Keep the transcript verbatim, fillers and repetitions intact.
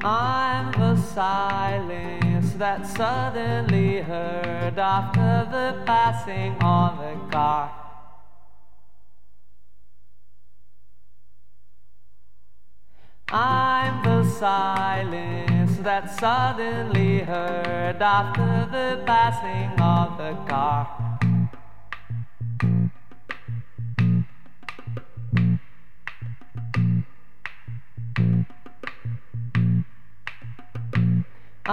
I'm the silence that suddenly heard after the passing of the car. I'm the silence that suddenly heard after the passing of the car.